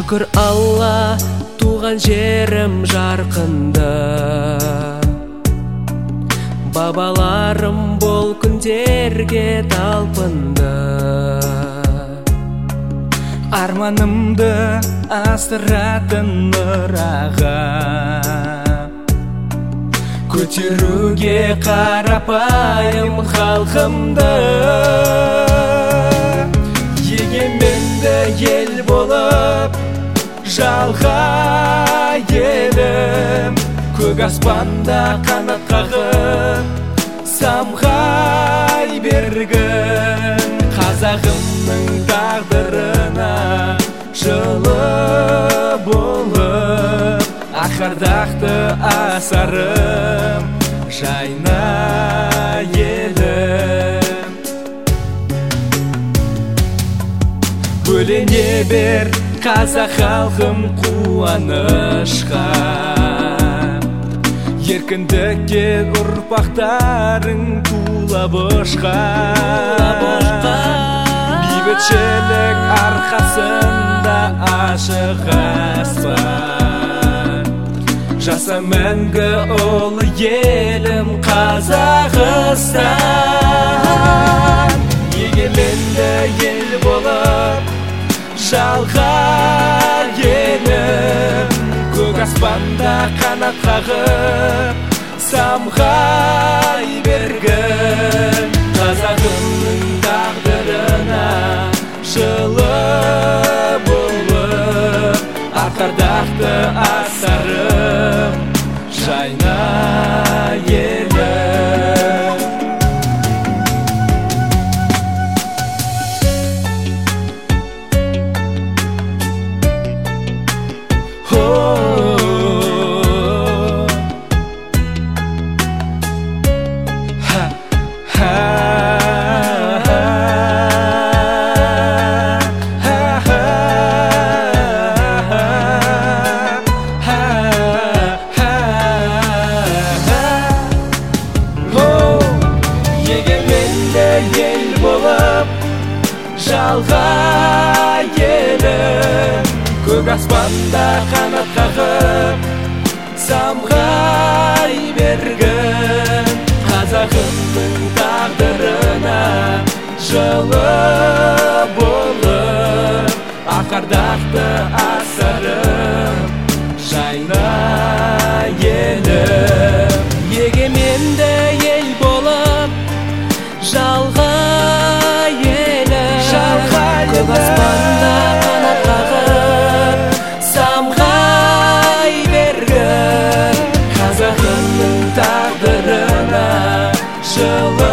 Шүкір Алла, туған жерім жарқынды. Бабаларым бұл күндерге талпынды. Арманымды асыратын мұраға көтеруге қарапайым халқымды. Егеменді ел болып жалға елім, көк аспанда қанат қағып самғай бергін. Қазағымның тағдырына жылы болып, ақардақты асарым жайна елім. Бөлене бер қазақ халқым қуанышқа, еркіндікке ұрпақтарың тулап ұшқан. Бейбітшілік арқасында ашық аспан, жаса мәңгі ұлы елім Қазақстан. Егеменді ел болып жалға елім, көк аспанда қанат қағып самғай бергін. Қазағымның тағдырына жылы болып, ақардақты асарым жайна елім. Ел болып жалға елім, көк аспанда қанат қағып самғай бергін. Қазағымның тағдырына жылы болып, ақардақты асарым жайна елім. Егеменді ел болып жалға елім, көк аспанда қанат қағып самғай бергін. Қазағымның тағдырына жылы